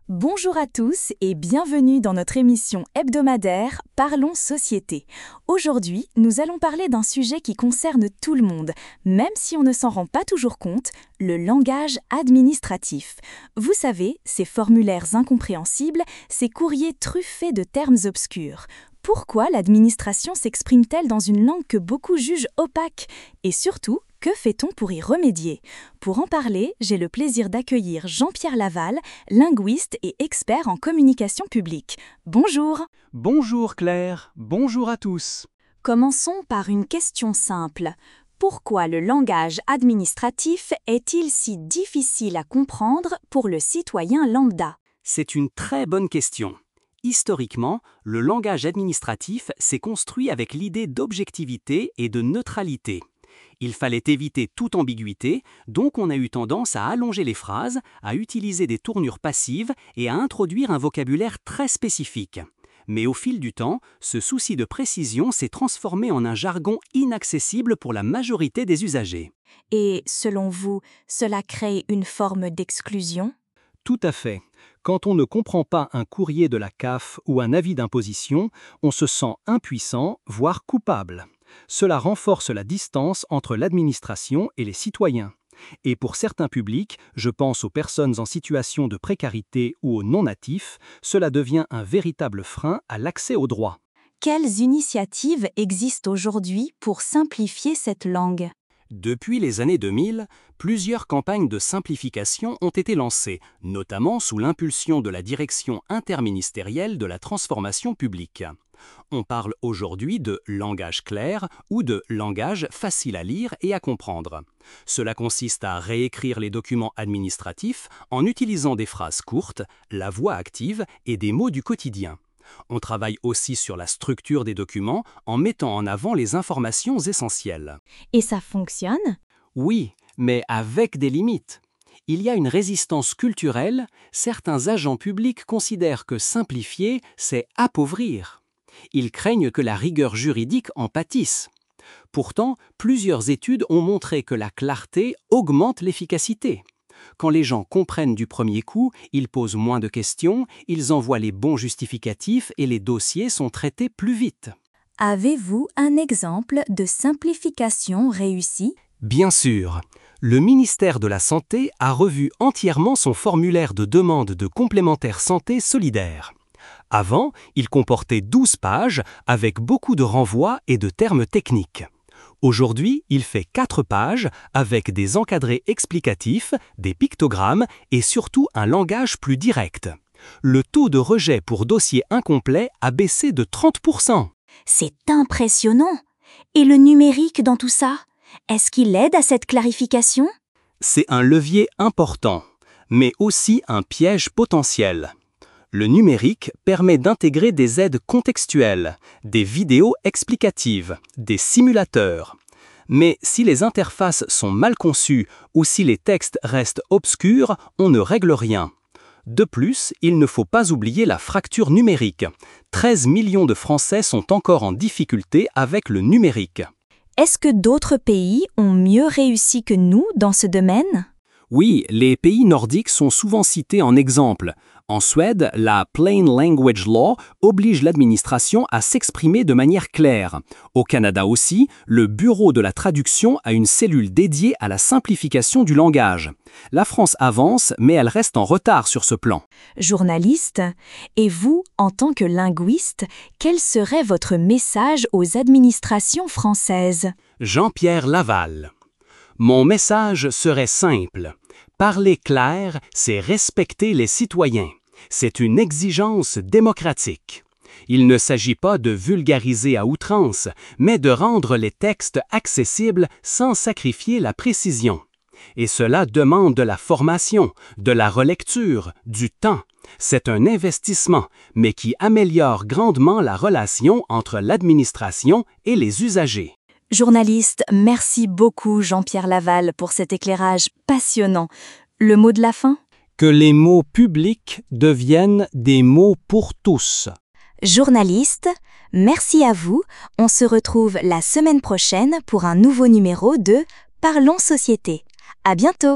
Bonjour à tous et bienvenue dans notre émission hebdomadaire Parlons Société. Aujourd'hui, nous allons parler d'un sujet qui concerne tout le monde, même si on ne s'en rend pas toujours compte, le langage administratif. Vous savez, ces formulaires incompréhensibles, ces courriers truffés de termes obscurs. Pourquoi l'administration s'exprime-t-elle dans une langue que beaucoup jugent opaque? Et surtout, que fait-on pour y remédier? Pour en parler, j'ai le plaisir d'accueillir Jean-Pierre Laval, linguiste et expert en communication publique. Bonjour! Bonjour Claire, bonjour à tous. Commençons par une question simple. Pourquoi le langage administratif est-il si difficile à comprendre pour le citoyen lambda? C'est une très bonne question. Historiquement, le langage administratif s'est construit avec l'idée d'objectivité et de neutralité. Il fallait éviter toute ambiguïté, donc on a eu tendance à allonger les phrases, à utiliser des tournures passives et à introduire un vocabulaire très spécifique. Mais au fil du temps, ce souci de précision s'est transformé en un jargon inaccessible pour la majorité des usagers. Et selon vous, cela crée une forme d'exclusion? Tout à fait. Quand on ne comprend pas un courrier de la CAF ou un avis d'imposition, on se sent impuissant, voire coupable. Cela renforce la distance entre l'administration et les citoyens. Et pour certains publics, je pense aux personnes en situation de précarité ou aux non-natifs, cela devient un véritable frein à l'accès aux droits. Quelles initiatives existent aujourd'hui pour simplifier cette langue? Depuis les années 2000, plusieurs campagnes de simplification ont été lancées, notamment sous l'impulsion de la Direction interministérielle de la transformation publique. On parle aujourd'hui de langage clair ou de langage facile à lire et à comprendre. Cela consiste à réécrire les documents administratifs en utilisant des phrases courtes, la voix active et des mots du quotidien. On travaille aussi sur la structure des documents en mettant en avant les informations essentielles. Et ça fonctionne? Oui, mais avec des limites. Il y a une résistance culturelle, certains agents publics considèrent que simplifier, c'est appauvrir. Ils craignent que la rigueur juridique en pâtisse. Pourtant, plusieurs études ont montré que la clarté augmente l'efficacité. Quand les gens comprennent du premier coup, ils posent moins de questions, ils envoient les bons justificatifs et les dossiers sont traités plus vite. Avez-vous un exemple de simplification réussie? Bien sûr. Le ministère de la Santé a revu entièrement son formulaire de demande de complémentaire santé solidaire. Avant, il comportait 12 pages avec beaucoup de renvois et de termes techniques. Aujourd'hui, il fait 4 pages avec des encadrés explicatifs, des pictogrammes et surtout un langage plus direct. Le taux de rejet pour dossier incomplet a baissé de 30%. C'est impressionnant! Et le numérique dans tout ça? Est-ce qu'il aide à cette clarification? C'est un levier important, mais aussi un piège potentiel. Le numérique permet d'intégrer des aides contextuelles, des vidéos explicatives, des simulateurs. Mais si les interfaces sont mal conçues ou si les textes restent obscurs, on ne règle rien. De plus, il ne faut pas oublier la fracture numérique. 13 millions de Français sont encore en difficulté avec le numérique. Est-ce que d'autres pays ont mieux réussi que nous dans ce domaine? Oui, les pays nordiques sont souvent cités en exemple. En Suède, la Plain Language Law oblige l'administration à s'exprimer de manière claire. Au Canada aussi, le Bureau de la traduction a une cellule dédiée à la simplification du langage. La France avance, mais elle reste en retard sur ce plan. Journaliste, et vous, en tant que linguiste, quel serait votre message aux administrations françaises? Jean-Pierre Laval. Mon message serait simple. Parler clair, c'est respecter les citoyens. C'est une exigence démocratique. Il ne s'agit pas de vulgariser à outrance, mais de rendre les textes accessibles sans sacrifier la précision. Et cela demande de la formation, de la relecture, du temps. C'est un investissement, mais qui améliore grandement la relation entre l'administration et les usagers. Journaliste, merci beaucoup Jean-Pierre Laval pour cet éclairage passionnant. Le mot de la fin? Que les mots publics deviennent des mots pour tous. Journaliste, merci à vous. On se retrouve la semaine prochaine pour un nouveau numéro de Parlons Société. À bientôt!